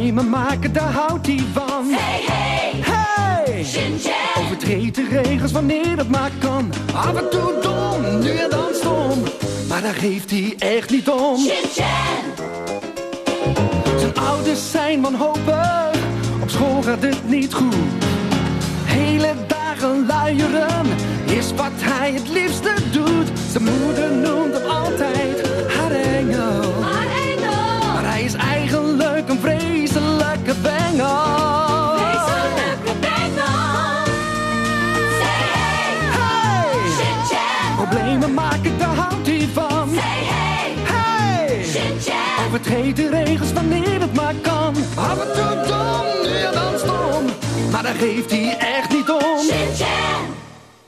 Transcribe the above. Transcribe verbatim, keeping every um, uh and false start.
Problemen maken, daar houdt hij van. Hey, hey, Hey! Shin-chan. Overtreedt de regels wanneer het maar kan. Af en toe dom, nu en dan stom. Maar daar geeft hij echt niet om. Shin-chan. Zijn ouders zijn wanhopig. Op school gaat het niet goed. Hele dagen luieren is wat hij het liefste doet. Zijn moeder noemt hem altijd haar engel. Haar engel. Maar hij is eigenlijk een vreselijke bengel. Vreselijke bengel. Say hey, Hey! Shin-chan. Problemen maken, daar houdt hij van. Say hey, Hey! Shin-chan. Overtreedt de regels wanneer het maar kan. Af en toe dom, nu en dan stom. Maar daar geeft hij echt niet om. Shin-chan.